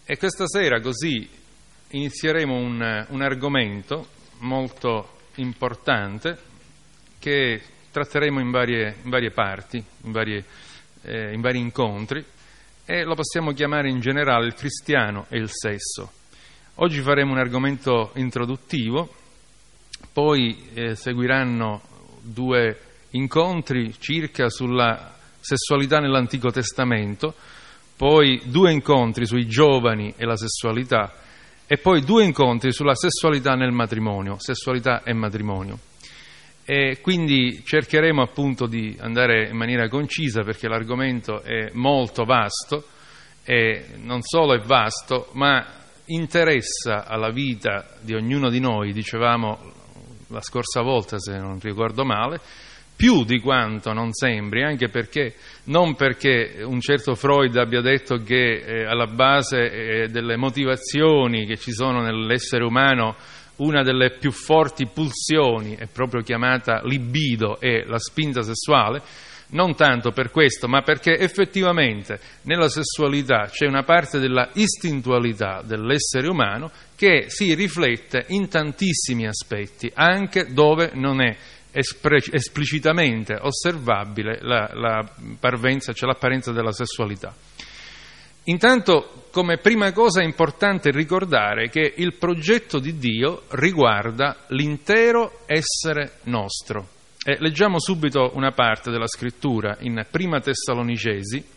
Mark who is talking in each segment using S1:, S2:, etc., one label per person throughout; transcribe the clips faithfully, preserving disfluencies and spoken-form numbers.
S1: E questa sera così inizieremo un, un argomento molto importante che tratteremo in varie, in varie parti, in, varie, eh, in vari incontri, e lo possiamo chiamare in generale il cristiano e il sesso. Oggi faremo un argomento introduttivo, poi eh, seguiranno due incontri circa sulla sessualità nell'Antico Testamento, poi due incontri sui giovani e la sessualità, e poi due incontri sulla sessualità nel matrimonio, sessualità e matrimonio. E quindi cercheremo appunto di andare in maniera concisa, perché l'argomento è molto vasto, e non solo è vasto, ma interessa alla vita di ognuno di noi, dicevamo la scorsa volta se non ricordo male, più di quanto non sembri, anche perché, non perché un certo Freud abbia detto che eh, alla base eh, delle motivazioni che ci sono nell'essere umano una delle più forti pulsioni è proprio chiamata libido e la spinta sessuale, non tanto per questo, ma perché effettivamente nella sessualità c'è una parte della istintualità dell'essere umano che si riflette in tantissimi aspetti, anche dove non è esplicitamente osservabile la, la parvenza, cioè l'apparenza della sessualità. Intanto, come prima cosa è importante ricordare che il progetto di Dio riguarda l'intero essere nostro. E leggiamo subito una parte della scrittura in Prima Tessalonicesi,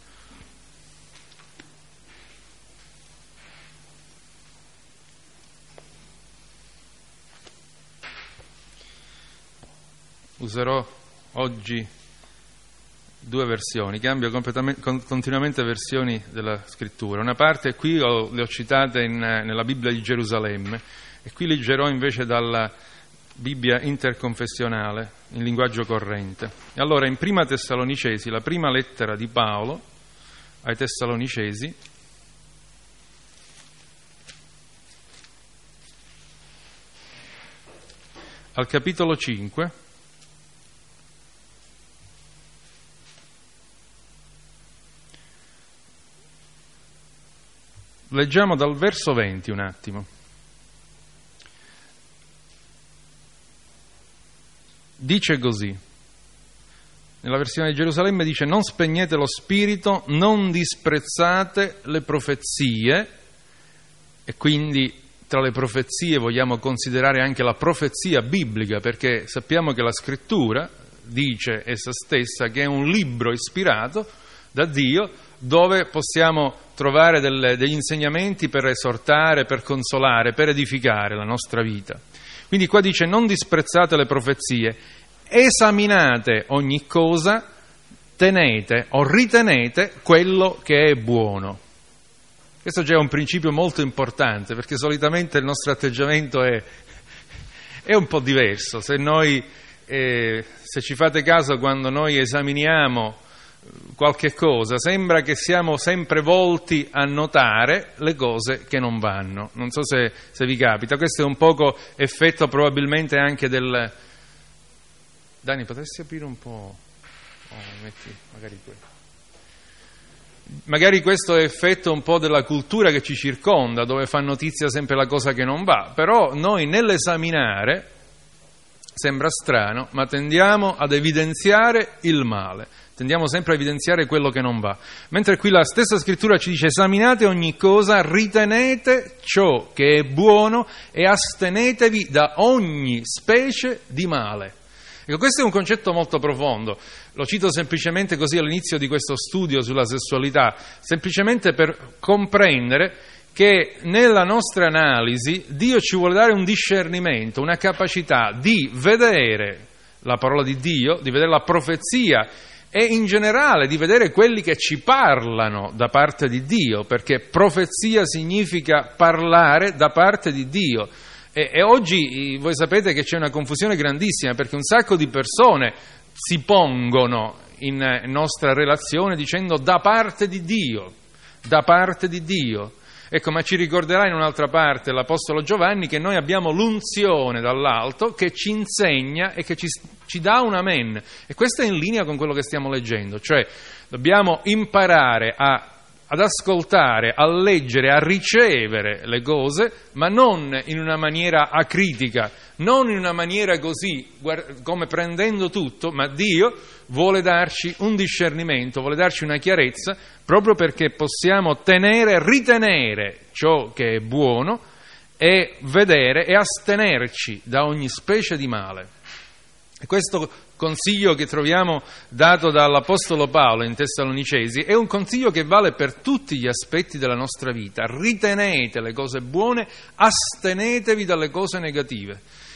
S1: userò oggi due versioni, cambio completamente, continuamente versioni della scrittura. Una parte qui ho, le ho citate in, nella Bibbia di Gerusalemme, e qui leggerò invece dalla Bibbia interconfessionale in linguaggio corrente. E allora in Prima Tessalonicesi, la prima lettera di Paolo ai Tessalonicesi, al capitolo cinque, leggiamo dal verso venti un attimo. Dice così, nella versione di Gerusalemme dice: non spegnete lo spirito, non disprezzate le profezie, e quindi tra le profezie vogliamo considerare anche la profezia biblica, perché sappiamo che la scrittura dice essa stessa che è un libro ispirato da Dio, dove possiamo trovare delle, degli insegnamenti per esortare, per consolare, per edificare la nostra vita. Quindi qua dice: non disprezzate le profezie, esaminate ogni cosa, tenete o ritenete quello che è buono. Questo già è un principio molto importante, perché solitamente il nostro atteggiamento è, è un po' diverso. Se noi, eh, se ci fate caso, quando noi esaminiamo qualche cosa, sembra che siamo sempre volti a notare le cose che non vanno. Non so se, se vi capita. Questo è un poco effetto probabilmente anche del... Dani, potresti aprire un po'? Oh, metti magari quello. Magari questo è effetto un po' della cultura che ci circonda, dove fa notizia sempre la cosa che non va, però noi nell'esaminare, sembra strano, ma tendiamo ad evidenziare il male. Tendiamo sempre a evidenziare quello che non va. Mentre qui la stessa scrittura ci dice: esaminate ogni cosa, ritenete ciò che è buono e astenetevi da ogni specie di male. Ecco, questo è un concetto molto profondo. Lo cito semplicemente così all'inizio di questo studio sulla sessualità, semplicemente per comprendere che nella nostra analisi Dio ci vuole dare un discernimento, una capacità di vedere la parola di Dio, di vedere la profezia, e in generale di vedere quelli che ci parlano da parte di Dio, perché profezia significa parlare da parte di Dio. E, e oggi voi sapete che c'è una confusione grandissima, perché un sacco di persone si pongono in nostra relazione dicendo da parte di Dio, da parte di Dio. Ecco, ma ci ricorderà in un'altra parte l'Apostolo Giovanni che noi abbiamo l'unzione dall'alto che ci insegna e che ci, ci dà un amen. E questo è in linea con quello che stiamo leggendo, cioè dobbiamo imparare a ad ascoltare, a leggere, a ricevere le cose, ma non in una maniera acritica, non in una maniera così, come prendendo tutto, ma Dio vuole darci un discernimento, vuole darci una chiarezza, proprio perché possiamo tenere, ritenere ciò che è buono e vedere e astenerci da ogni specie di male. E questo consiglio che troviamo dato dall'Apostolo Paolo in Tessalonicesi è un consiglio che vale per tutti gli aspetti della nostra vita. Ritenete le cose buone, astenetevi dalle cose negative.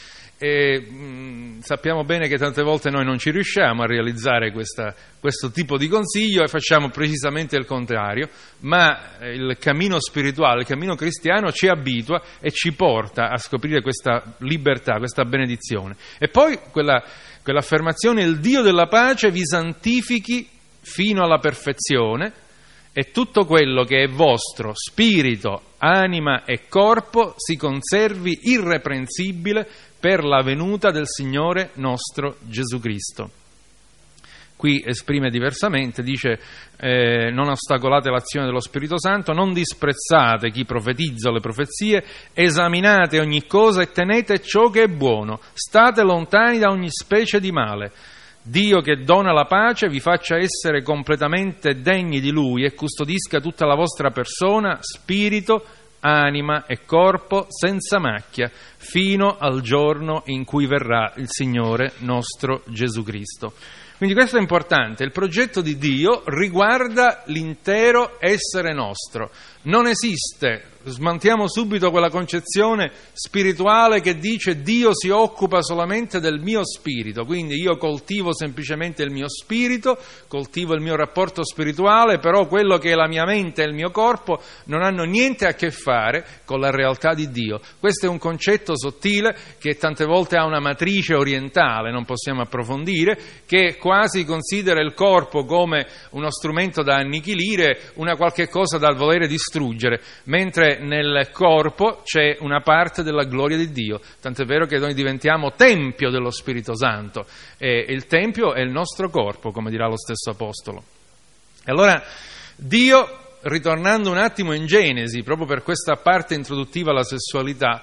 S1: E, mh, sappiamo bene che tante volte noi non ci riusciamo a realizzare questa, questo tipo di consiglio e facciamo precisamente il contrario, ma il cammino spirituale, il cammino cristiano ci abitua e ci porta a scoprire questa libertà, questa benedizione. E poi quella, quell'affermazione: il Dio della pace vi santifichi fino alla perfezione e tutto quello che è vostro, spirito, anima e corpo, si conservi irreprensibile per la venuta del Signore nostro Gesù Cristo. Qui esprime diversamente, dice eh, non ostacolate l'azione dello Spirito Santo, non disprezzate chi profetizza le profezie, esaminate ogni cosa e tenete ciò che è buono, state lontani da ogni specie di male. Dio che dona la pace vi faccia essere completamente degni di Lui e custodisca tutta la vostra persona, spirito, anima e corpo senza macchia, fino al giorno in cui verrà il Signore nostro Gesù Cristo. Quindi questo è importante, il progetto di Dio riguarda l'intero essere nostro. Non esiste, smantiamo subito quella concezione spirituale che dice Dio si occupa solamente del mio spirito, quindi io coltivo semplicemente il mio spirito, coltivo il mio rapporto spirituale, però quello che è la mia mente e il mio corpo non hanno niente a che fare con la realtà di Dio. Questo è un concetto sottile che tante volte ha una matrice orientale, non possiamo approfondire, che quasi considera il corpo come uno strumento da annichilire, una qualche cosa da volere distruggere, mentre nel corpo c'è una parte della gloria di Dio, tant'è vero che noi diventiamo tempio dello Spirito Santo e il tempio è il nostro corpo, come dirà lo stesso Apostolo. E allora Dio, ritornando un attimo in Genesi, proprio per questa parte introduttiva alla sessualità,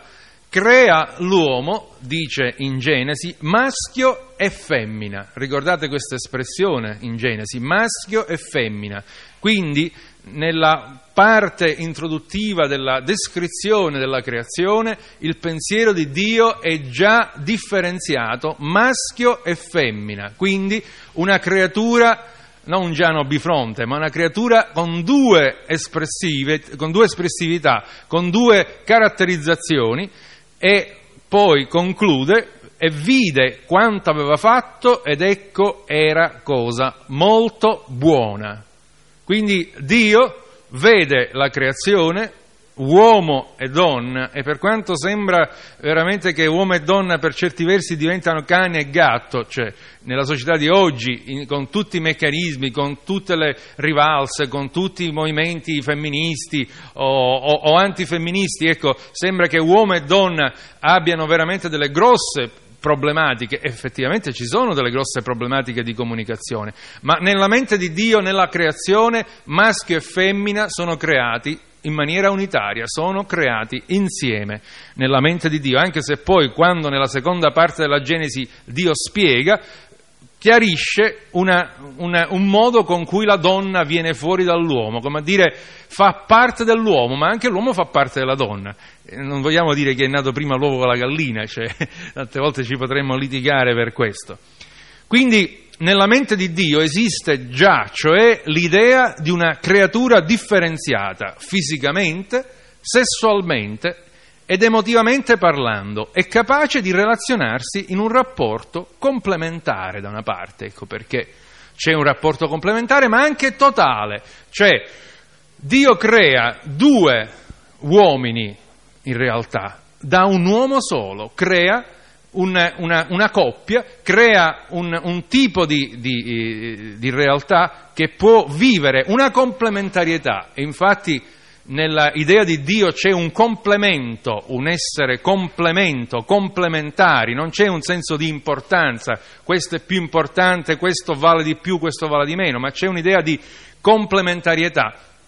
S1: crea l'uomo, dice in Genesi, maschio e femmina. Ricordate questa espressione in Genesi, maschio e femmina. Quindi nella parte introduttiva della descrizione della creazione, il pensiero di Dio è già differenziato, maschio e femmina. Quindi una creatura, non un Giano bifronte, ma una creatura con due espressive, con due espressività, con due caratterizzazioni. E poi conclude, e vide quanto aveva fatto ed ecco era cosa molto buona. Quindi Dio vede la creazione, uomo e donna, e per quanto sembra veramente che uomo e donna per certi versi diventano cane e gatto, cioè nella società di oggi, in, con tutti i meccanismi, con tutte le rivalse, con tutti i movimenti femministi o, o, o antifemministi, ecco, sembra che uomo e donna abbiano veramente delle grosse problematiche. Effettivamente ci sono delle grosse problematiche di comunicazione, ma nella mente di Dio, nella creazione, maschio e femmina sono creati in maniera unitaria, sono creati insieme nella mente di Dio, anche se poi quando nella seconda parte della Genesi Dio spiega, chiarisce una, una, un modo con cui la donna viene fuori dall'uomo, come a dire fa parte dell'uomo, ma anche l'uomo fa parte della donna. Non vogliamo dire che è nato prima l'uovo con la gallina, cioè tante volte ci potremmo litigare per questo. Quindi nella mente di Dio esiste già, cioè l'idea di una creatura differenziata fisicamente, sessualmente ed emotivamente parlando, è capace di relazionarsi in un rapporto complementare da una parte, ecco perché c'è un rapporto complementare ma anche totale, cioè Dio crea due uomini in realtà da un uomo solo, crea Una, una, una coppia, crea un, un tipo di, di, di realtà che può vivere una complementarietà. E infatti nella idea di Dio c'è un complemento, un essere complemento, complementari, non c'è un senso di importanza, questo è più importante, questo vale di più, questo vale di meno, ma c'è un'idea di complementarietà.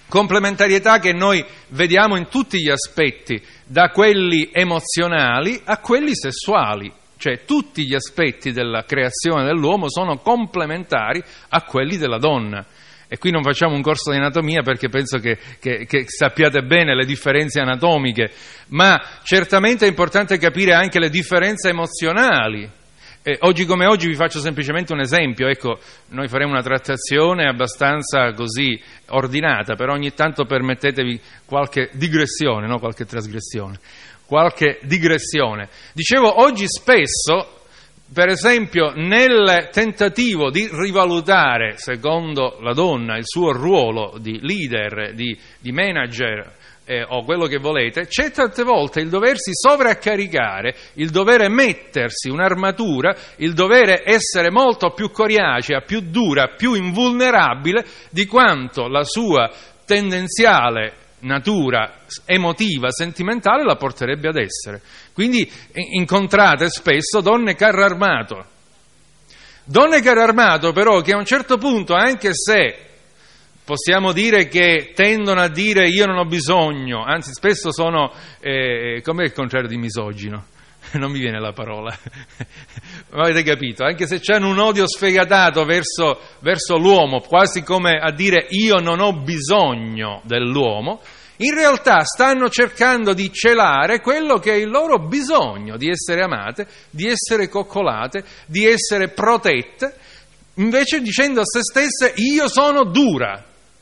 S1: Complementarietà che noi vediamo in tutti gli aspetti, da quelli emozionali a quelli sessuali, cioè tutti gli aspetti della creazione dell'uomo sono complementari a quelli della donna. E qui non facciamo un corso di anatomia perché penso che, che, che sappiate bene le differenze anatomiche, ma certamente è importante capire anche le differenze emozionali. Eh, oggi come oggi vi faccio semplicemente un esempio. Ecco, noi faremo una trattazione abbastanza così ordinata, però ogni tanto permettetevi qualche digressione, no? Qualche trasgressione, qualche digressione. Dicevo, oggi spesso, per esempio, nel tentativo di rivalutare, secondo la donna, il suo ruolo di leader, di, di manager eh, o quello che volete, c'è tante volte il doversi sovraccaricare, il dovere mettersi un'armatura, il dovere essere molto più coriacea, più dura, più invulnerabile di quanto la sua tendenziale natura emotiva, sentimentale la porterebbe ad essere. Quindi incontrate spesso donne carro armato, donne carro armato però che a un certo punto, anche se possiamo dire che tendono a dire io non ho bisogno, anzi spesso sono, eh, com'è il contrario di misogino? Non mi viene la parola, ma avete capito, anche se hanno un odio sfegatato verso, verso l'uomo, quasi come a dire io non ho bisogno dell'uomo, in realtà stanno cercando di celare quello che è il loro bisogno di essere amate, di essere coccolate, di essere protette, invece dicendo a se stesse io sono dura,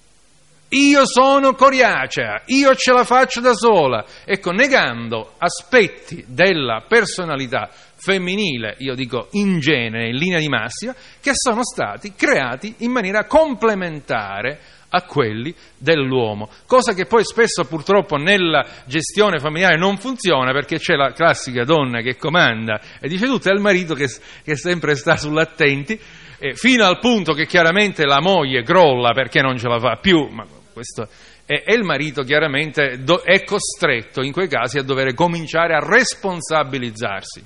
S1: io sono coriacea, io ce la faccio da sola, ecco, negando aspetti della personalità femminile, io dico in genere, in linea di massima, che sono stati creati in maniera complementare a quelli dell'uomo, cosa che poi spesso purtroppo nella gestione familiare non funziona, perché c'è la classica donna che comanda e dice tutto, e il marito che, che sempre sta sull'attenti, eh, fino al punto che chiaramente la moglie crolla perché non ce la fa più, ma questo è, e il marito chiaramente do, è costretto in quei casi a dover cominciare a responsabilizzarsi.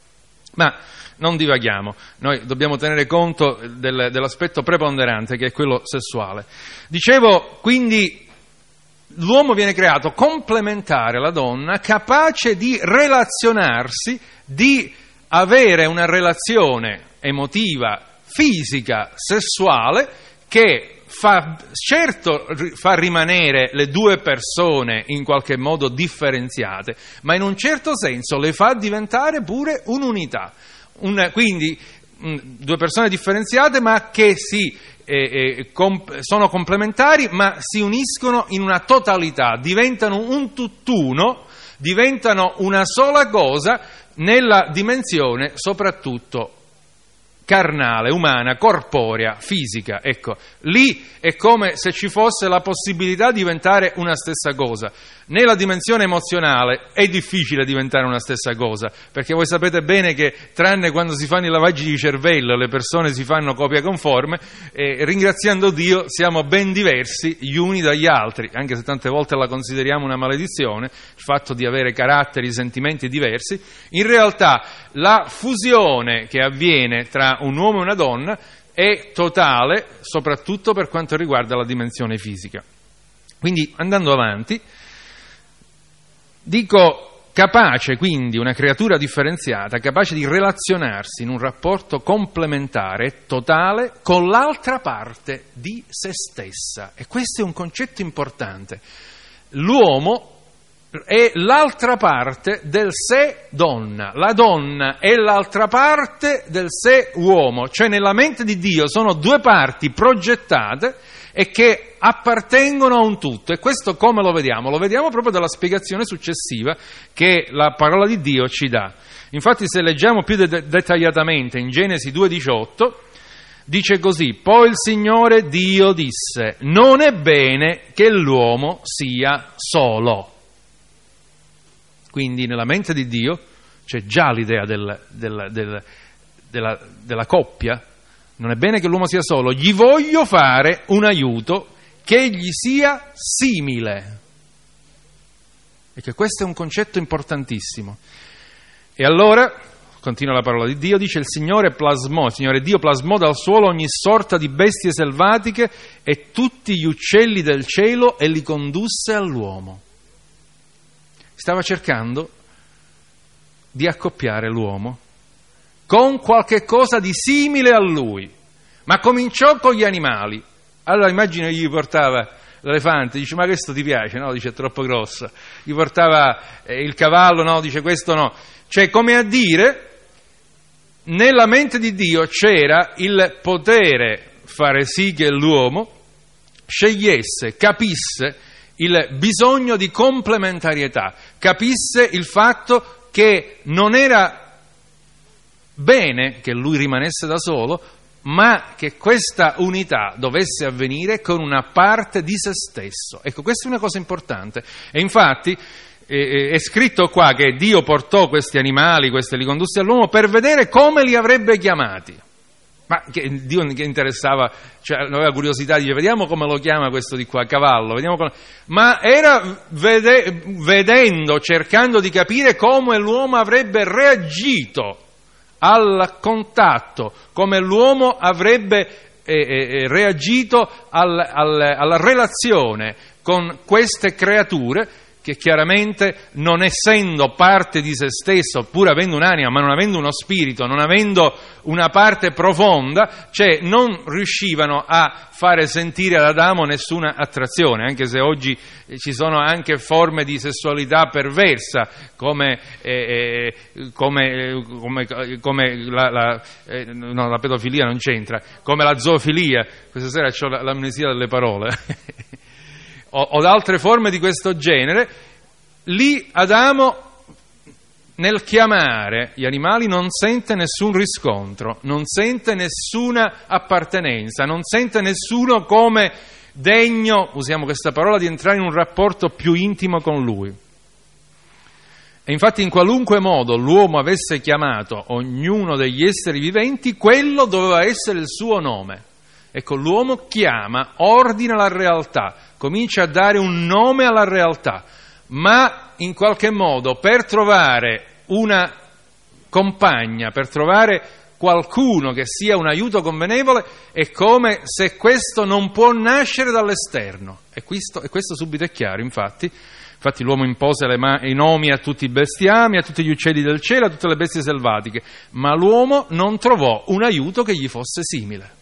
S1: Ma non divaghiamo, noi dobbiamo tenere conto del, dell'aspetto preponderante che è quello sessuale. Dicevo, quindi l'uomo viene creato complementare alla donna, capace di relazionarsi, di avere una relazione emotiva, fisica, sessuale, che fa, certo fa rimanere le due persone in qualche modo differenziate, ma in un certo senso le fa diventare pure un'unità. Un, quindi mh, due persone differenziate ma che si, eh, eh, comp- sono complementari ma si uniscono in una totalità, diventano un tutt'uno, diventano una sola cosa nella dimensione soprattutto carnale, umana, corporea, fisica. Ecco, lì è come se ci fosse la possibilità di diventare una stessa cosa. Nella dimensione emozionale è difficile diventare una stessa cosa, perché voi sapete bene che tranne quando si fanno i lavaggi di cervello le persone si fanno copia conforme, e ringraziando Dio siamo ben diversi gli uni dagli altri, anche se tante volte la consideriamo una maledizione, il fatto di avere caratteri, sentimenti diversi. In realtà la fusione che avviene tra un uomo e una donna è totale, soprattutto per quanto riguarda la dimensione fisica. Quindi, andando avanti, dico capace, quindi, una creatura differenziata, capace di relazionarsi in un rapporto complementare e totale con l'altra parte di se stessa. E questo è un concetto importante. L'uomo è l'altra parte del sé donna, la donna è l'altra parte del sé uomo, cioè nella mente di Dio sono due parti progettate e che appartengono a un tutto. E questo come lo vediamo? Lo vediamo proprio dalla spiegazione successiva che la parola di Dio ci dà. Infatti, se leggiamo più de- dettagliatamente in Genesi due diciotto, dice così: poi il Signore Dio disse, non è bene che l'uomo sia solo. Quindi nella mente di Dio c'è già l'idea del, del, del, della, della coppia. Non è bene che l'uomo sia solo, gli voglio fare un aiuto che gli sia simile. E che questo è un concetto importantissimo. E allora, continua la parola di Dio, dice: il Signore plasmò, il Signore Dio plasmò dal suolo ogni sorta di bestie selvatiche e tutti gli uccelli del cielo e li condusse all'uomo. Stava cercando di accoppiare l'uomo con qualche cosa di simile a lui, ma cominciò con gli animali. Allora immagino gli portava l'elefante, dice: ma questo ti piace? No, dice: è troppo grosso. Gli portava eh, il cavallo, no, dice: questo no. Cioè, come a dire, nella mente di Dio c'era il potere fare sì che l'uomo scegliesse, capisse il bisogno di complementarietà, capisse il fatto che non era bene che lui rimanesse da solo, ma che questa unità dovesse avvenire con una parte di se stesso. Ecco, questa è una cosa importante. E infatti eh, è scritto qua che Dio portò questi animali, questi li condusse all'uomo per vedere come li avrebbe chiamati. Ma che Dio che interessava, cioè aveva curiosità di dire: vediamo come lo chiama questo di qua, cavallo, vediamo come... Ma era vede... vedendo, cercando di capire come l'uomo avrebbe reagito al contatto, come l'uomo avrebbe eh, eh, reagito al, al, alla relazione con queste creature che chiaramente, non essendo parte di se stesso, pur avendo un'anima, ma non avendo uno spirito, non avendo una parte profonda, cioè non riuscivano a fare sentire ad Adamo nessuna attrazione, anche se oggi ci sono anche forme di sessualità perversa, come, eh, come, come, come la, la, eh, no, la pedofilia non c'entra, come la zoofilia. Questa sera ho l'amnesia delle parole. O, o altre forme di questo genere. Lì Adamo, nel chiamare gli animali, non sente nessun riscontro, non sente nessuna appartenenza, non sente nessuno come degno, usiamo questa parola, di entrare in un rapporto più intimo con lui. E infatti, in qualunque modo l'uomo avesse chiamato ognuno degli esseri viventi, quello doveva essere il suo nome. Ecco, l'uomo chiama, ordina la realtà, comincia a dare un nome alla realtà, ma in qualche modo per trovare una compagna, per trovare qualcuno che sia un aiuto convenevole, è come se questo non può nascere dall'esterno. E questo, e questo subito è chiaro, infatti. Infatti l'uomo impose le ma- i nomi a tutti i bestiami, a tutti gli uccelli del cielo, a tutte le bestie selvatiche, ma l'uomo non trovò un aiuto che gli fosse simile.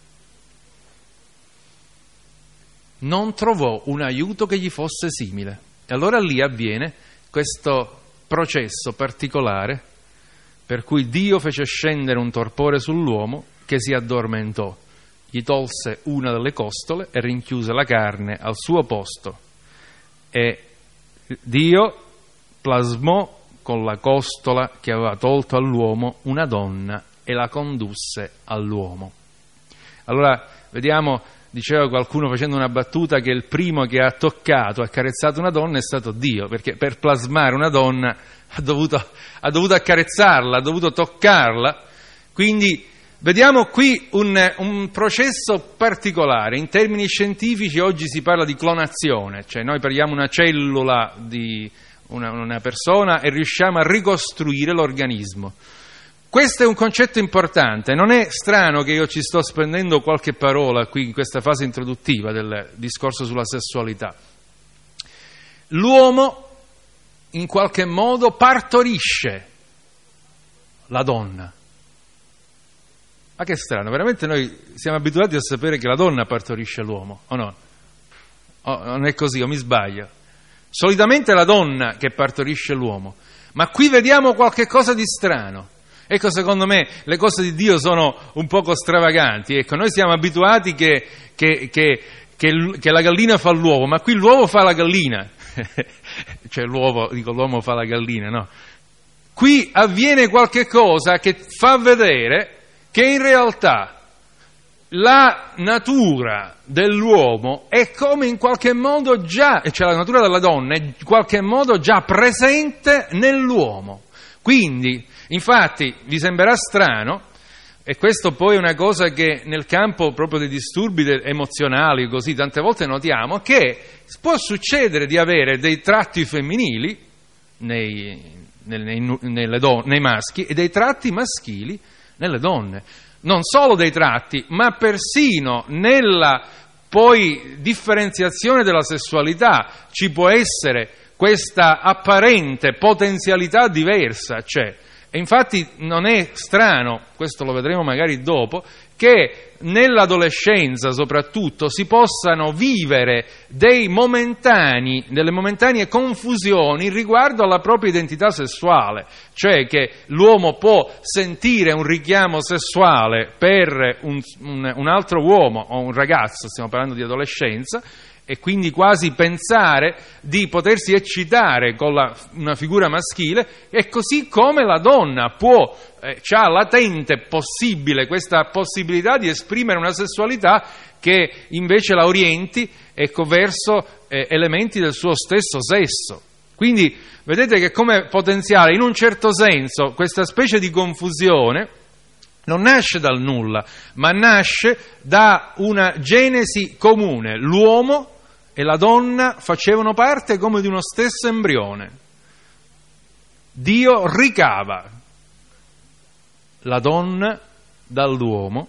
S1: Non trovò un aiuto che gli fosse simile. E allora lì avviene questo processo particolare per cui Dio fece scendere un torpore sull'uomo che si addormentò, gli tolse una delle costole e rinchiuse la carne al suo posto. E Dio plasmò con la costola che aveva tolto all'uomo una donna e la condusse all'uomo. Allora, vediamo... Diceva qualcuno facendo una battuta che il primo che ha toccato, accarezzato una donna è stato Dio, perché per plasmare una donna ha dovuto, ha dovuto accarezzarla, ha dovuto toccarla. Quindi vediamo qui un, un processo particolare. In termini scientifici oggi si parla di clonazione, cioè noi prendiamo una cellula di una, una persona e riusciamo a ricostruire l'organismo. Questo è un concetto importante, non è strano che io ci sto spendendo qualche parola qui in questa fase introduttiva del discorso sulla sessualità. L'uomo in qualche modo partorisce la donna. Ma che strano, veramente noi siamo abituati a sapere che la donna partorisce l'uomo, o no? O non è così, o mi sbaglio? Solitamente è la donna che partorisce l'uomo, ma qui vediamo qualche cosa di strano. Ecco, secondo me le cose di Dio sono un poco stravaganti. Ecco, noi siamo abituati che, che, che, che, che la gallina fa l'uovo, ma qui l'uovo fa la gallina. Cioè l'uovo, dico l'uomo fa la gallina, no? Qui avviene qualche cosa che fa vedere che in realtà la natura dell'uomo è come in qualche modo già, cioè la natura della donna è in qualche modo già presente nell'uomo. Quindi, infatti, vi sembrerà strano, e questo poi è una cosa che nel campo proprio dei disturbi emozionali, così, tante volte notiamo, che può succedere di avere dei tratti femminili nei, nei, nelle don- nei maschi e dei tratti maschili nelle donne. Non solo dei tratti, ma persino nella poi differenziazione della sessualità ci può essere questa apparente potenzialità diversa, c'è. E infatti non è strano, questo lo vedremo magari dopo, che nell'adolescenza soprattutto si possano vivere dei momentanei, delle momentanee confusioni riguardo alla propria identità sessuale, cioè che l'uomo può sentire un richiamo sessuale per un, un, un altro uomo o un ragazzo, stiamo parlando di adolescenza, e quindi quasi pensare di potersi eccitare con la, una figura maschile, e così come la donna può, eh, c'ha latente possibile questa possibilità di esprimere una sessualità che invece la orienti, ecco, verso eh, elementi del suo stesso sesso. Quindi vedete che come potenziale, in un certo senso, questa specie di confusione non nasce dal nulla, ma nasce da una genesi comune. L'uomo e la donna facevano parte come di uno stesso embrione. Dio ricava la donna dall'uomo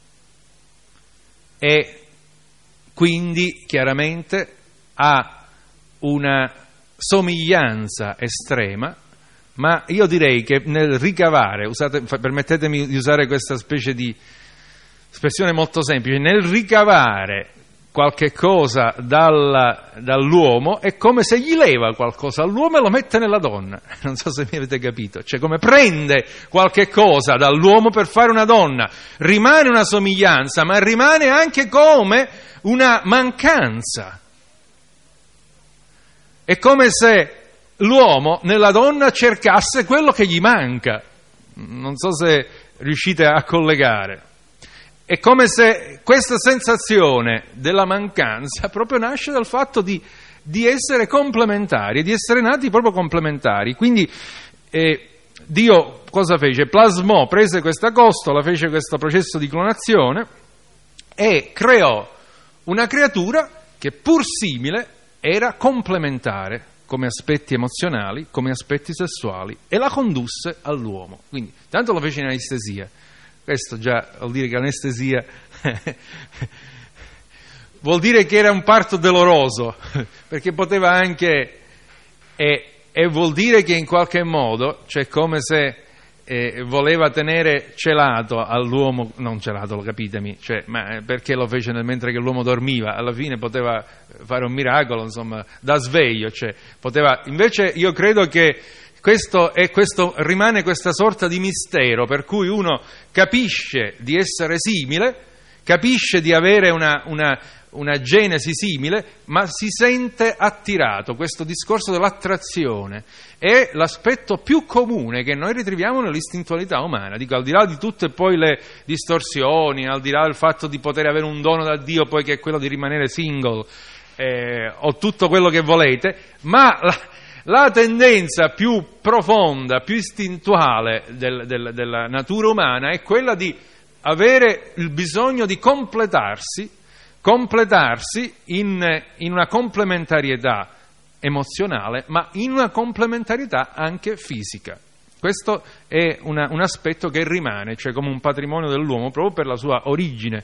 S1: e quindi chiaramente ha una somiglianza estrema, ma io direi che nel ricavare, usate, permettetemi di usare questa specie di espressione molto semplice, nel ricavare qualche cosa dal, dall'uomo è come se gli leva qualcosa all'uomo e lo mette nella donna. Non so se mi avete capito, cioè come prende qualche cosa dall'uomo per fare una donna. Rimane una somiglianza, ma rimane anche come una mancanza. È come se l'uomo nella donna cercasse quello che gli manca. Non so se riuscite a collegare. È come se questa sensazione della mancanza proprio nasce dal fatto di, di essere complementari, di essere nati proprio complementari. Quindi eh, Dio cosa fece? Plasmò, prese questa costola, fece questo processo di clonazione e creò una creatura che pur simile era complementare come aspetti emozionali, come aspetti sessuali, e la condusse all'uomo. Quindi tanto lo fece in anestesia. Questo già vuol dire che l'anestesia vuol dire che era un parto doloroso, perché poteva anche, e, e vuol dire che in qualche modo, cioè come se eh, voleva tenere celato all'uomo, non celato, lo capitemi, cioè, ma perché lo fece nel, mentre che l'uomo dormiva, alla fine poteva fare un miracolo, insomma, da sveglio, cioè, poteva, invece io credo che Questo, è, questo rimane questa sorta di mistero per cui uno capisce di essere simile, capisce di avere una, una, una genesi simile, ma si sente attirato. Questo discorso dell'attrazione è l'aspetto più comune che noi ritroviamo nell'istintualità umana. Dico, al di là di tutte poi le distorsioni, al di là del fatto di poter avere un dono da Dio, poi che è quello di rimanere single, eh, o tutto quello che volete, ma la, La tendenza più profonda, più istintuale del, del, della natura umana è quella di avere il bisogno di completarsi, completarsi in, in una complementarietà emozionale, ma in una complementarietà anche fisica. Questo è una, un aspetto che rimane, cioè come un patrimonio dell'uomo, proprio per la sua origine.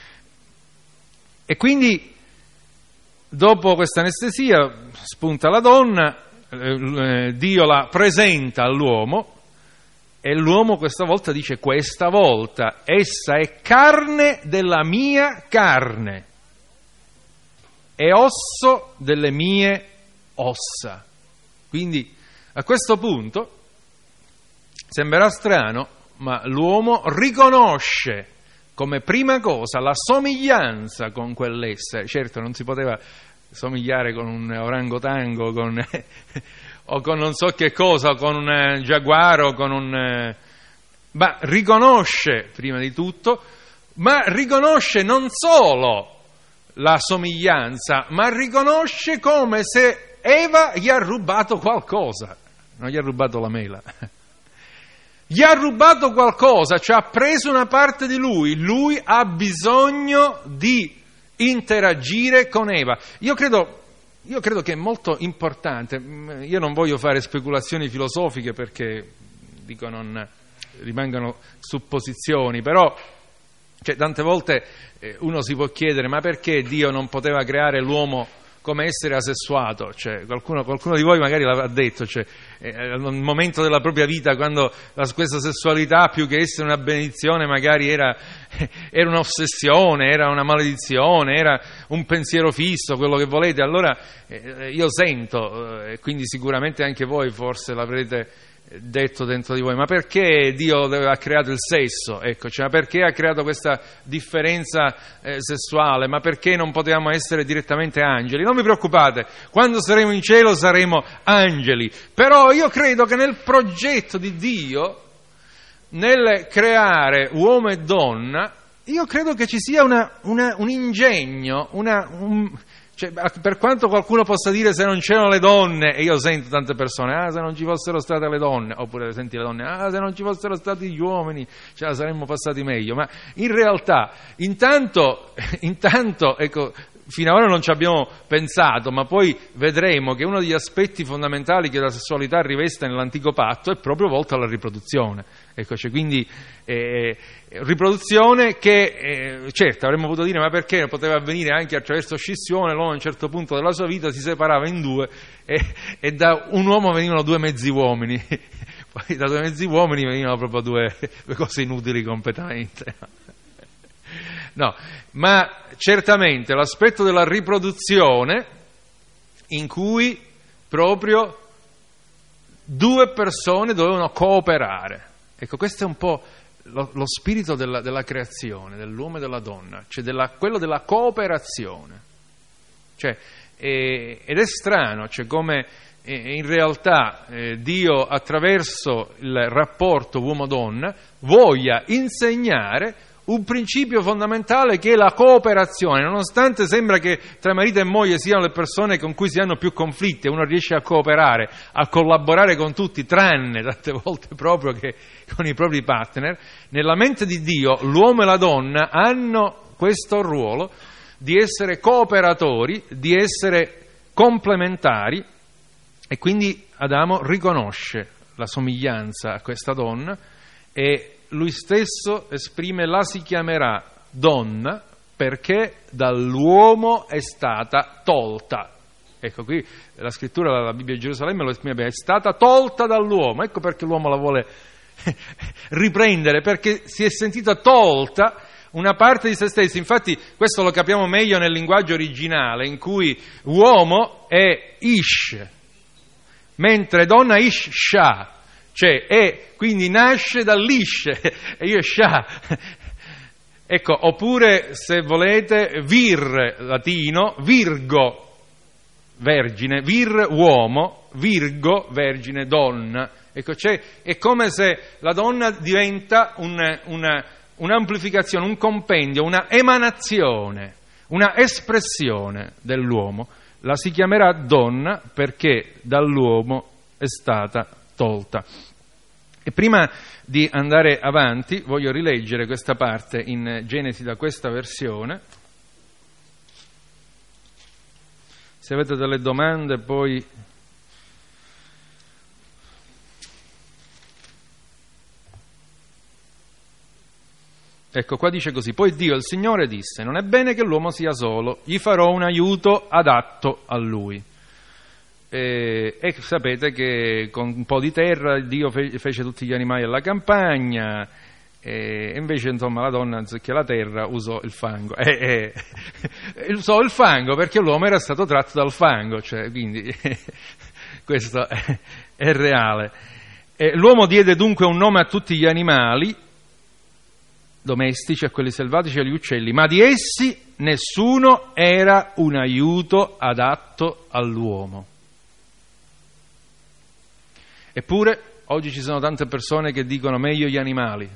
S1: E quindi, dopo questa anestesia, spunta la donna, Dio la presenta all'uomo e l'uomo questa volta dice: questa volta essa è carne della mia carne e osso delle mie ossa. Quindi a questo punto sembrerà strano, ma l'uomo riconosce come prima cosa la somiglianza con quell'essere. Certo, non si poteva somigliare con un orangotango, con, o con non so che cosa, o con un giaguaro, con un... ma riconosce prima di tutto, ma riconosce non solo la somiglianza, ma riconosce come se Eva gli ha rubato qualcosa, non gli ha rubato la mela, gli ha rubato qualcosa, cioè ha preso una parte di lui, lui ha bisogno di interagire con Eva. Io credo io credo che è molto importante. Io non voglio fare speculazioni filosofiche perché dico non rimangano supposizioni, però cioè, tante volte eh, uno si può chiedere ma perché Dio non poteva creare l'uomo come essere asessuato? Cioè, qualcuno, qualcuno di voi magari l'ha detto, cioè, eh, al momento della propria vita, quando la, questa sessualità, più che essere una benedizione, magari era, era un'ossessione, era una maledizione, era un pensiero fisso, quello che volete. Allora eh, io sento, e eh, quindi sicuramente anche voi forse l'avrete detto dentro di voi, ma perché Dio ha creato il sesso? Ecco, cioè, ma perché ha creato questa differenza eh, sessuale? Ma perché non potevamo essere direttamente angeli? Non vi preoccupate, quando saremo in cielo saremo angeli, però io credo che nel progetto di Dio, nel creare uomo e donna, io credo che ci sia una, una, un ingegno, una... Un, Cioè, per quanto qualcuno possa dire se non c'erano le donne, e io sento tante persone, ah se non ci fossero state le donne, oppure senti le donne, ah se non ci fossero stati gli uomini ce la saremmo passati meglio, ma in realtà intanto, intanto ecco, fino ad ora non ci abbiamo pensato, ma poi vedremo che uno degli aspetti fondamentali che la sessualità riveste nell'antico patto è proprio volto alla riproduzione. Ecco, cioè, quindi eh, riproduzione che, eh, certo, avremmo potuto dire, ma perché poteva avvenire anche attraverso scissione, l'uomo a un certo punto della sua vita si separava in due e, e da un uomo venivano due mezzi uomini, poi da due mezzi uomini venivano proprio due, due cose inutili completamente. No, ma certamente l'aspetto della riproduzione in cui proprio due persone dovevano cooperare. Ecco, questo è un po' lo, lo spirito della, della creazione, dell'uomo e della donna, cioè della, quello della cooperazione. Cioè, eh, ed è strano, cioè come eh, in realtà eh, Dio attraverso il rapporto uomo-donna voglia insegnare un principio fondamentale che è la cooperazione, nonostante sembra che tra marito e moglie siano le persone con cui si hanno più conflitti, uno riesce a cooperare, a collaborare con tutti, tranne tante volte proprio che con i propri partner. Nella mente di Dio l'uomo e la donna hanno questo ruolo di essere cooperatori, di essere complementari, e quindi Adamo riconosce la somiglianza a questa donna e lui stesso esprime: la si chiamerà donna perché dall'uomo è stata tolta. Ecco, qui la scrittura, la Bibbia di Gerusalemme lo esprime bene: è stata tolta dall'uomo. Ecco perché l'uomo la vuole riprendere, perché si è sentita tolta una parte di se stesso. Infatti questo lo capiamo meglio nel linguaggio originale, in cui uomo è ish, mentre donna ish sha. Cioè, è, quindi nasce dall'ish, e io sha. Ecco, oppure, se volete, vir, latino, virgo, vergine, vir, uomo, virgo, vergine, donna. Ecco, cioè, è come se la donna diventa un, una, un'amplificazione, un compendio, una emanazione, una espressione dell'uomo. La si chiamerà donna perché dall'uomo è stata tolta. E prima di andare avanti voglio rileggere questa parte in Genesi da questa versione. Se avete delle domande poi ecco, qua dice così: poi Dio il Signore disse: non è bene che l'uomo sia solo, gli farò un aiuto adatto a lui. E, e sapete che con un po' di terra Dio fe, fece tutti gli animali alla campagna, e invece insomma la donna, anziché la terra, usò il fango. E, e, usò il fango perché l'uomo era stato tratto dal fango, cioè, quindi questo è, è reale. E l'uomo diede dunque un nome a tutti gli animali domestici, a quelli selvatici e agli uccelli, ma di essi nessuno era un aiuto adatto all'uomo. Eppure oggi ci sono tante persone che dicono meglio gli animali.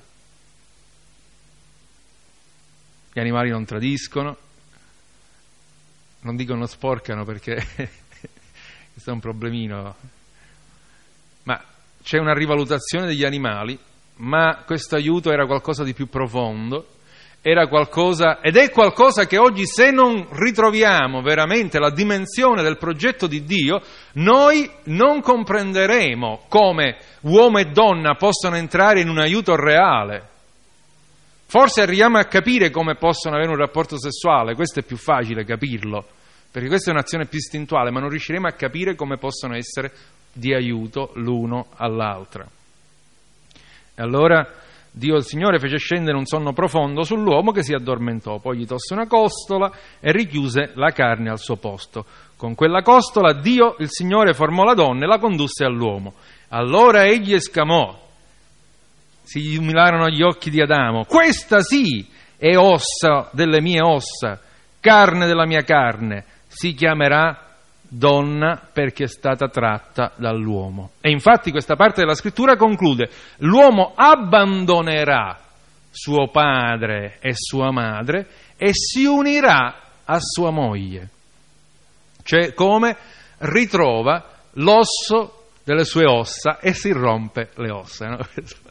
S1: Gli animali non tradiscono, non dicono sporcano perché questo è un problemino, ma c'è una rivalutazione degli animali, ma questo aiuto era qualcosa di più profondo, era qualcosa, ed è qualcosa che oggi, se non ritroviamo veramente la dimensione del progetto di Dio, noi non comprenderemo come uomo e donna possono entrare in un aiuto reale. Forse arriviamo a capire come possono avere un rapporto sessuale, questo è più facile capirlo, perché questa è un'azione più istintuale, ma non riusciremo a capire come possono essere di aiuto l'uno all'altra. E allora Dio il Signore fece scendere un sonno profondo sull'uomo, che si addormentò, poi gli tosse una costola e richiuse la carne al suo posto. Con quella costola Dio il Signore formò la donna e la condusse all'uomo. Allora egli esclamò, si illuminarono gli occhi di Adamo: questa sì è ossa delle mie ossa, carne della mia carne, si chiamerà donna perché è stata tratta dall'uomo. E infatti questa parte della scrittura conclude: l'uomo abbandonerà suo padre e sua madre e si unirà a sua moglie. Cioè, come ritrova l'osso delle sue ossa e si rompe le ossa, no?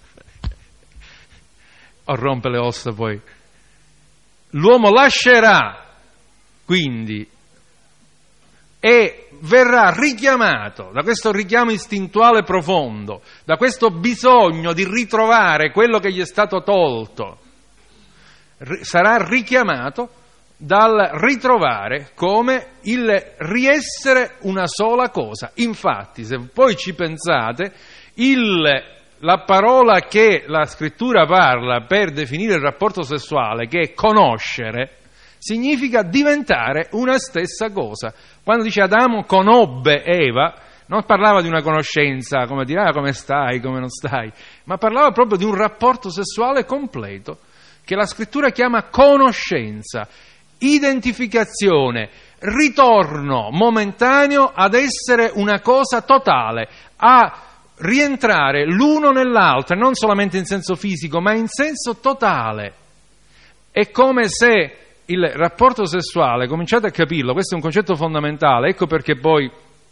S1: O rompe le ossa poi. L'uomo lascerà quindi e verrà richiamato da questo richiamo istintuale profondo, da questo bisogno di ritrovare quello che gli è stato tolto. R- sarà richiamato dal ritrovare come il riessere una sola cosa. Infatti, se poi ci pensate, il La parola che la scrittura parla per definire il rapporto sessuale, che è conoscere, significa diventare una stessa cosa. Quando dice Adamo conobbe Eva, non parlava di una conoscenza, come dire, ah, come stai, come non stai, ma parlava proprio di un rapporto sessuale completo, che la scrittura chiama conoscenza, identificazione, ritorno momentaneo ad essere una cosa totale, a rientrare l'uno nell'altro, non solamente in senso fisico, ma in senso totale. È come se il rapporto sessuale, cominciate a capirlo, questo è un concetto fondamentale, ecco perché poi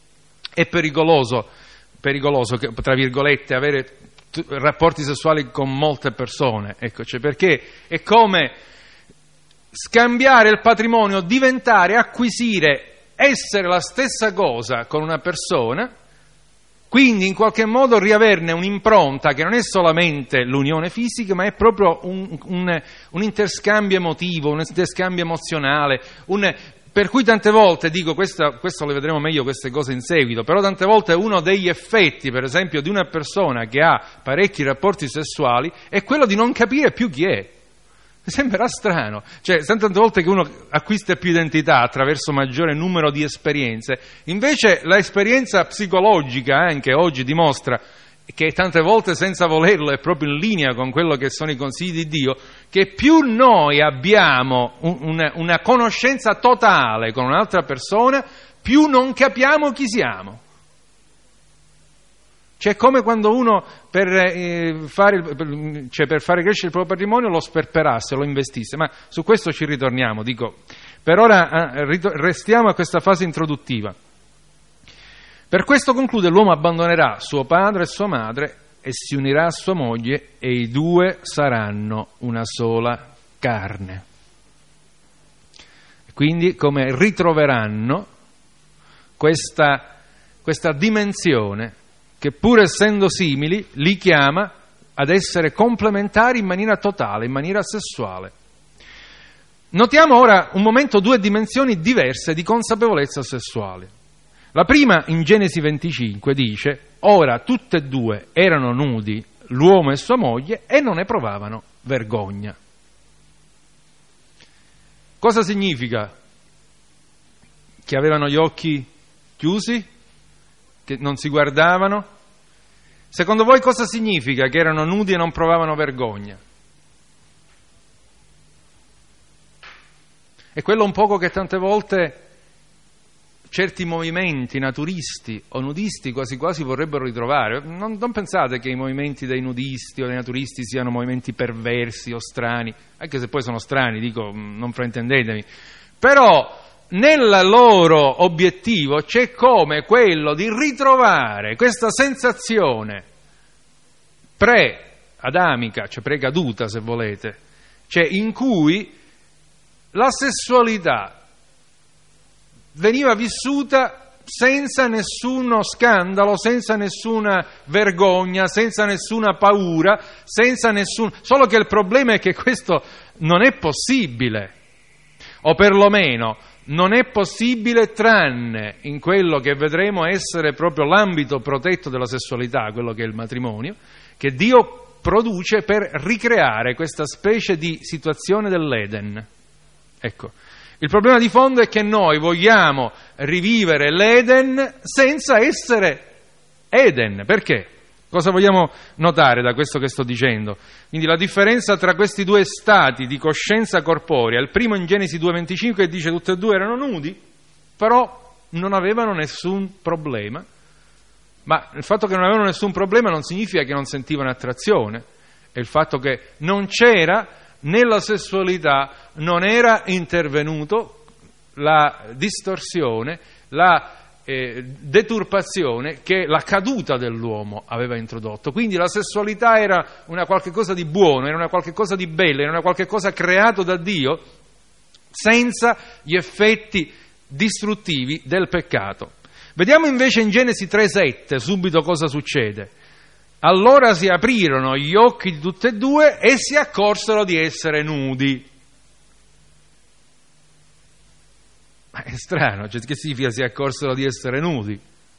S1: è pericoloso, pericoloso, tra virgolette, avere t- rapporti sessuali con molte persone, ecco, cioè perché è come scambiare il patrimonio, diventare, acquisire, essere la stessa cosa con una persona, quindi in qualche modo riaverne un'impronta che non è solamente l'unione fisica, ma è proprio un, un, un interscambio emotivo, un interscambio emozionale, un, per cui tante volte, dico, questo, questo le vedremo meglio queste cose in seguito, però tante volte uno degli effetti, per esempio, di una persona che ha parecchi rapporti sessuali è quello di non capire più chi è. Sembrerà strano, cioè tante volte che uno acquista più identità attraverso maggiore numero di esperienze, invece l'esperienza psicologica anche oggi dimostra che tante volte senza volerlo è proprio in linea con quello che sono i consigli di Dio, che più noi abbiamo un, una, una conoscenza totale con un'altra persona, più non capiamo chi siamo. Cioè, come quando uno per, eh, fare, per, cioè per fare crescere il proprio patrimonio lo sperperasse, lo investisse, ma su questo ci ritorniamo, dico. Per ora eh, restiamo a questa fase introduttiva. Per questo conclude: l'uomo abbandonerà suo padre e sua madre e si unirà a sua moglie e i due saranno una sola carne. Quindi come ritroveranno questa, questa dimensione che pur essendo simili li chiama ad essere complementari in maniera totale, in maniera sessuale. Notiamo ora un momento due dimensioni diverse di consapevolezza sessuale. La prima in Genesi venticinque dice: ora tutte e due erano nudi, l'uomo e sua moglie, e non ne provavano vergogna. Cosa significa? Che avevano gli occhi chiusi? Che non si guardavano? Secondo voi cosa significa che erano nudi e non provavano vergogna? È quello un poco che tante volte certi movimenti naturisti o nudisti quasi quasi vorrebbero ritrovare. Non, non pensate che i movimenti dei nudisti o dei naturisti siano movimenti perversi o strani, anche se poi sono strani, dico, non fraintendetemi. Però nel loro obiettivo c'è come quello di ritrovare questa sensazione pre-adamica, cioè pre-caduta se volete, cioè in cui la sessualità veniva vissuta senza nessuno scandalo, senza nessuna vergogna, senza nessuna paura, senza nessun... Solo che il problema è che questo non è possibile, o perlomeno non è possibile tranne in quello che vedremo essere proprio l'ambito protetto della sessualità, quello che è il matrimonio, che Dio produce per ricreare questa specie di situazione dell'Eden. Ecco. Il problema di fondo è che noi vogliamo rivivere l'Eden senza essere Eden. Perché? Cosa vogliamo notare da questo che sto dicendo? Quindi la differenza tra questi due stati di coscienza corporea. Il primo in Genesi due venticinque dice tutti e due erano nudi, però non avevano nessun problema. Ma il fatto che non avevano nessun problema non significa che non sentivano attrazione. È il fatto che non c'era... Nella sessualità non era intervenuto la distorsione, la eh, deturpazione che la caduta dell'uomo aveva introdotto. Quindi la sessualità era una qualche cosa di buono, era una qualche cosa di bello, era una qualche cosa creato da Dio senza gli effetti distruttivi del peccato. Vediamo invece in Genesi tre sette subito cosa succede. Allora si aprirono gli occhi di tutte e due e si accorsero di essere nudi. Ma è strano, cioè, che significa si accorsero di essere nudi?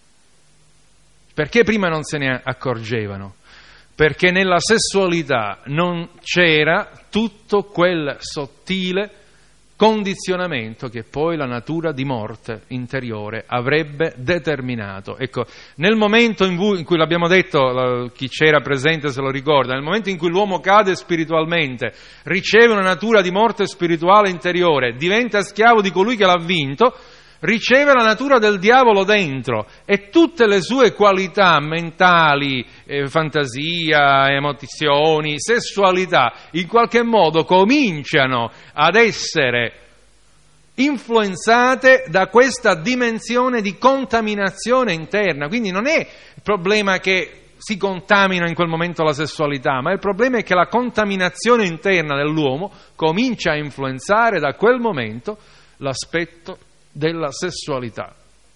S1: Perché prima non se ne accorgevano? Perché nella sessualità non c'era tutto quel sottile condizionamento che poi la natura di morte interiore avrebbe determinato. Ecco, nel momento in cui, in cui l'abbiamo detto, chi c'era presente se lo ricorda, nel momento in cui l'uomo cade spiritualmente, riceve una natura di morte spirituale interiore, diventa schiavo di colui che l'ha vinto, riceve la natura del diavolo dentro e tutte le sue qualità mentali, eh, fantasia, emozioni, sessualità, in qualche modo cominciano ad essere influenzate da questa dimensione di contaminazione interna. Quindi non è il problema che si contamina in quel momento la sessualità, ma il problema è che la contaminazione interna dell'uomo comincia a influenzare da quel momento l'aspetto della sessualità.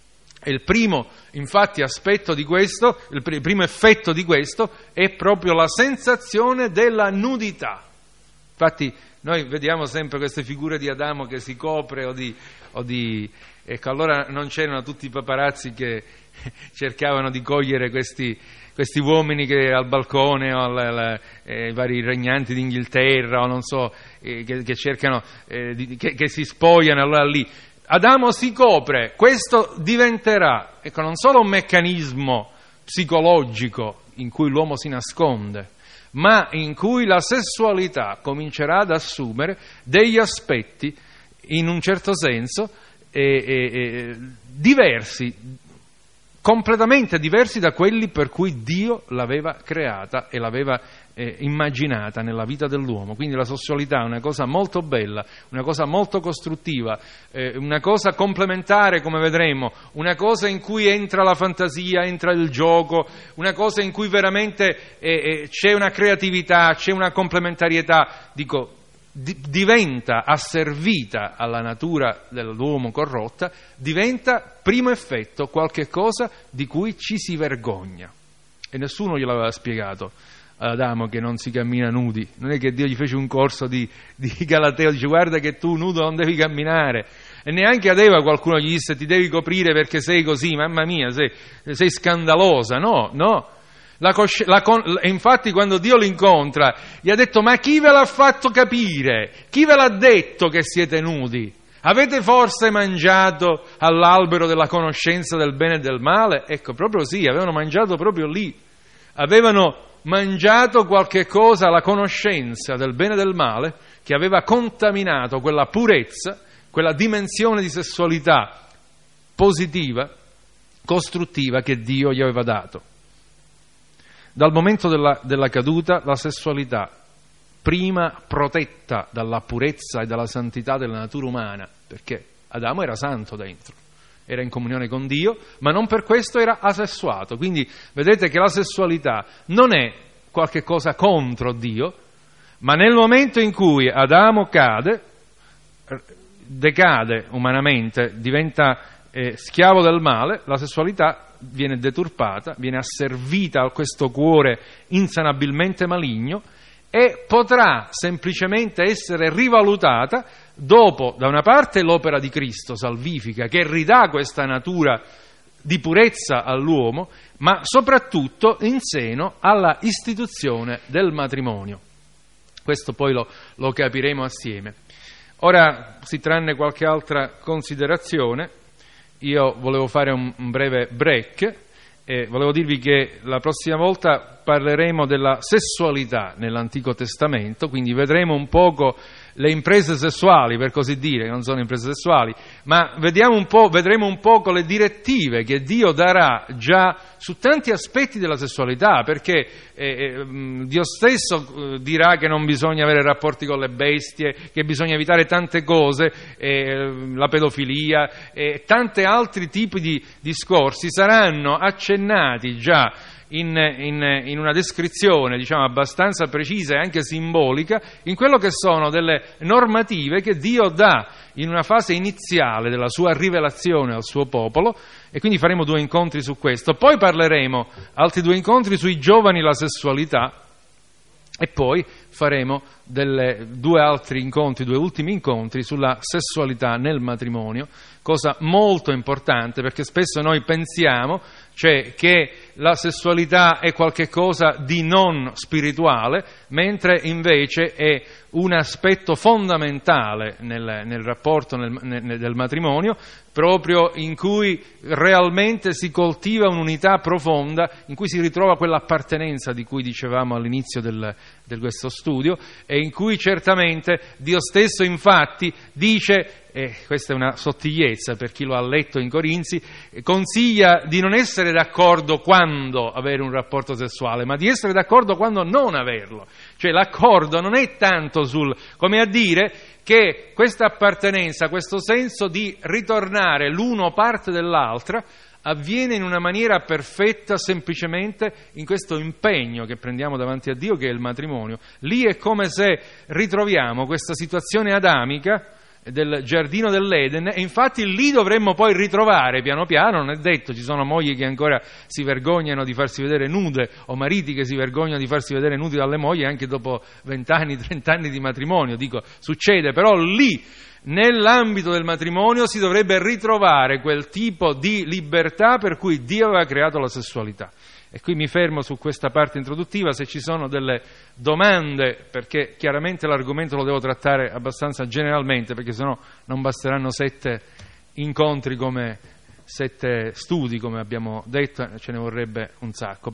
S1: E il primo, infatti, aspetto di questo, il primo effetto di questo è proprio la sensazione della nudità. Infatti noi vediamo sempre queste figure di Adamo che si copre o di... O di ecco, allora non c'erano tutti i paparazzi che cercavano di cogliere questi, questi uomini che al balcone o alla, alla, eh, i vari regnanti d'Inghilterra o non so, eh, che, che cercano, eh, di, che, che si spogliano, allora lì Adamo si copre, questo diventerà, ecco, non solo un meccanismo psicologico in cui l'uomo si nasconde, ma in cui la sessualità comincerà ad assumere degli aspetti, in un certo senso, eh, eh, diversi, completamente diversi da quelli per cui Dio l'aveva creata e l'aveva eh, immaginata nella vita dell'uomo. Quindi la sessualità è una cosa molto bella, una cosa molto costruttiva, eh, una cosa complementare, come vedremo, una cosa in cui entra la fantasia, entra il gioco, una cosa in cui veramente eh, eh, c'è una creatività, c'è una complementarietà, dico, diventa asservita alla natura dell'uomo corrotta, diventa primo effetto qualche cosa di cui ci si vergogna. E nessuno gliel'aveva spiegato ad Adamo che non si cammina nudi. Non è che Dio gli fece un corso di, di Galateo, dice guarda che tu nudo non devi camminare. E neanche ad Eva qualcuno gli disse ti devi coprire perché sei così, mamma mia, sei, sei scandalosa. No, no. La cosci- la con- infatti quando Dio l'incontra gli ha detto ma chi ve l'ha fatto capire? Chi ve l'ha detto che siete nudi? Avete forse mangiato all'albero della conoscenza del bene e del male? Ecco, proprio sì, avevano mangiato proprio lì. Avevano mangiato qualche cosa, la conoscenza del bene e del male, che aveva contaminato quella purezza, quella dimensione di sessualità positiva, costruttiva che Dio gli aveva dato. Dal momento della, della caduta, la sessualità, prima protetta dalla purezza e dalla santità della natura umana, perché Adamo era santo dentro, era in comunione con Dio, ma non per questo era asessuato. Quindi vedete che la sessualità non è qualche cosa contro Dio, Ma nel momento in cui Adamo cade, decade umanamente, diventa eh, schiavo del male, la sessualità viene deturpata, viene asservita a questo cuore insanabilmente maligno e potrà semplicemente essere rivalutata dopo, da una parte, l'opera di Cristo salvifica, che ridà questa natura di purezza all'uomo, ma soprattutto in seno alla istituzione del matrimonio. Questo poi lo, lo capiremo assieme. Ora, si tranne qualche altra considerazione, io volevo fare un, un breve break e volevo dirvi che la prossima volta parleremo della sessualità nell'Antico Testamento, quindi vedremo un poco le imprese sessuali, per così dire, che non sono imprese sessuali, ma vediamo un po', vedremo un poco le direttive che Dio darà già su tanti aspetti della sessualità, perché eh, Dio stesso eh, dirà che non bisogna avere rapporti con le bestie, che bisogna evitare tante cose, eh, la pedofilia e tanti altri tipi di discorsi saranno accennati già In, in, in una descrizione, diciamo, abbastanza precisa e anche simbolica in quello che sono delle normative che Dio dà in una fase iniziale della sua rivelazione al suo popolo, e quindi faremo due incontri su questo. Poi parleremo altri due incontri sui giovani e la sessualità, e poi faremo delle, due altri incontri, due ultimi incontri sulla sessualità nel matrimonio, cosa molto importante, perché spesso noi pensiamo cioè che la sessualità è qualche cosa di non spirituale, mentre invece è un aspetto fondamentale nel, nel rapporto nel, nel, del matrimonio, proprio in cui realmente si coltiva un'unità profonda, in cui si ritrova quell'appartenenza di cui dicevamo all'inizio del, di questo studio, e in cui certamente Dio stesso infatti dice, e questa è una sottigliezza per chi lo ha letto in Corinzi, consiglia di non essere d'accordo quando avere un rapporto sessuale, ma di essere d'accordo quando non averlo. Cioè l'accordo non è tanto sul, come a dire che questa appartenenza, questo senso di ritornare l'uno parte dell'altra, avviene in una maniera perfetta semplicemente in questo impegno che prendiamo davanti a Dio, che è il matrimonio. Lì è come se ritroviamo questa situazione adamica del giardino dell'Eden, e infatti lì dovremmo poi ritrovare piano piano, non è detto, ci sono mogli che ancora si vergognano di farsi vedere nude, o mariti che si vergognano di farsi vedere nudi dalle mogli anche dopo vent'anni, trent'anni di matrimonio, dico, succede, però lì nell'ambito del matrimonio si dovrebbe ritrovare quel tipo di libertà per cui Dio aveva creato la sessualità. E qui mi fermo su questa parte introduttiva. Se ci sono delle domande, perché chiaramente l'argomento lo devo trattare abbastanza generalmente, perché sennò non basteranno sette incontri come sette studi, come abbiamo detto, ce ne vorrebbe un sacco.